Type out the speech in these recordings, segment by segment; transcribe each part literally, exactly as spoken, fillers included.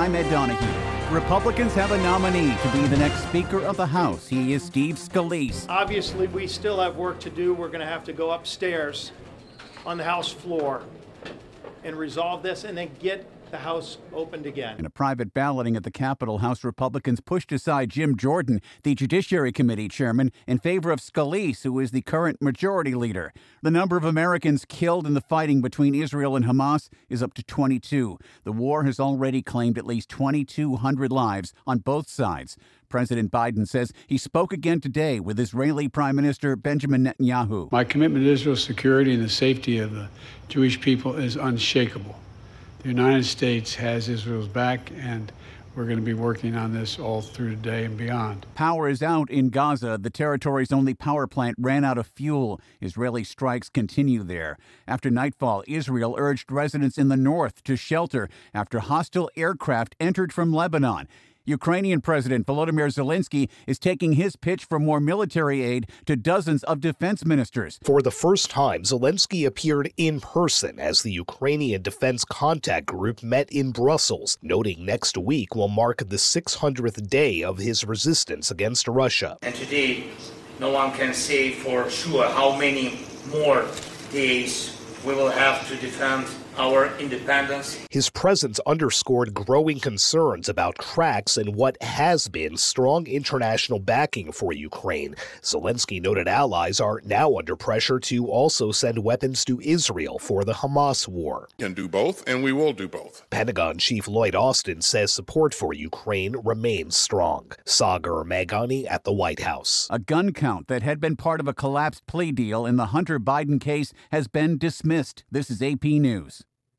I'm Ed Donahue. Republicans have a nominee to be the next Speaker of the House. He is Steve Scalise. Obviously, we still have work to do. We're going to have to go upstairs on the House floor and resolve this and then get the House opened again. In a private balloting at the Capitol, House Republicans pushed aside Jim Jordan, the Judiciary Committee chairman, in favor of Scalise, who is the current majority leader. The number of Americans killed in the fighting between Israel and Hamas is up to twenty-two. The war has already claimed at least twenty-two hundred lives on both sides. President Biden says he spoke again today with Israeli Prime Minister Benjamin Netanyahu. My commitment to Israel's security and the safety of the Jewish people is unshakable. The United States has Israel's back, and we're going to be working on this all through today and beyond. Power is out in Gaza. The territory's only power plant ran out of fuel. Israeli strikes continue there. After nightfall, Israel urged residents in the north to shelter after hostile aircraft entered from Lebanon. Ukrainian President Volodymyr Zelensky is taking his pitch for more military aid to dozens of defense ministers. For the first time, Zelensky appeared in person as the Ukrainian Defense Contact Group met in Brussels, noting next week will mark the six hundredth day of his resistance against Russia. And today, no one can say for sure how many more days we will have to defend our independence. His presence underscored growing concerns about cracks in what has been strong international backing for Ukraine. Zelensky noted allies are now under pressure to also send weapons to Israel for the Hamas war. We can do both, and we will do both. Pentagon Chief Lloyd Austin says support for Ukraine remains strong. Sagar Meghani at the White House. A gun count that had been part of a collapsed plea deal in the Hunter Biden case has been dismissed. This is A P News.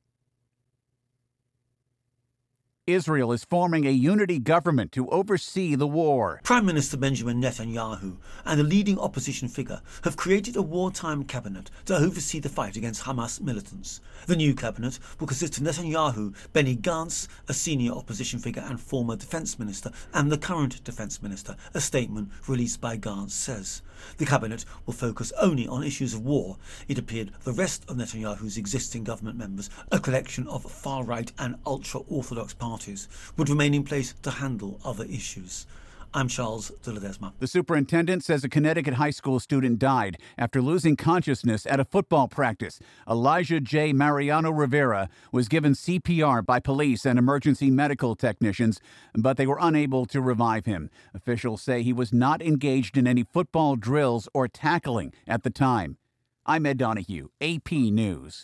Israel is forming a unity government to oversee the war. Prime Minister Benjamin Netanyahu and a leading opposition figure have created a wartime cabinet to oversee the fight against Hamas militants. The new cabinet will consist of Netanyahu, Benny Gantz, a senior opposition figure and former defence minister, and the current defence minister, a statement released by Gantz says. The cabinet will focus only on issues of war. It appeared the rest of Netanyahu's existing government members, a collection of far-right and ultra-orthodox parties, would remain in place to handle other issues. I'm Charles de Ledesma. The superintendent says a Connecticut high school student died after losing consciousness at a football practice. Elijah J. Mariano Rivera was given C P R by police and emergency medical technicians, but they were unable to revive him. Officials say he was not engaged in any football drills or tackling at the time. I'm Ed Donahue, A P News.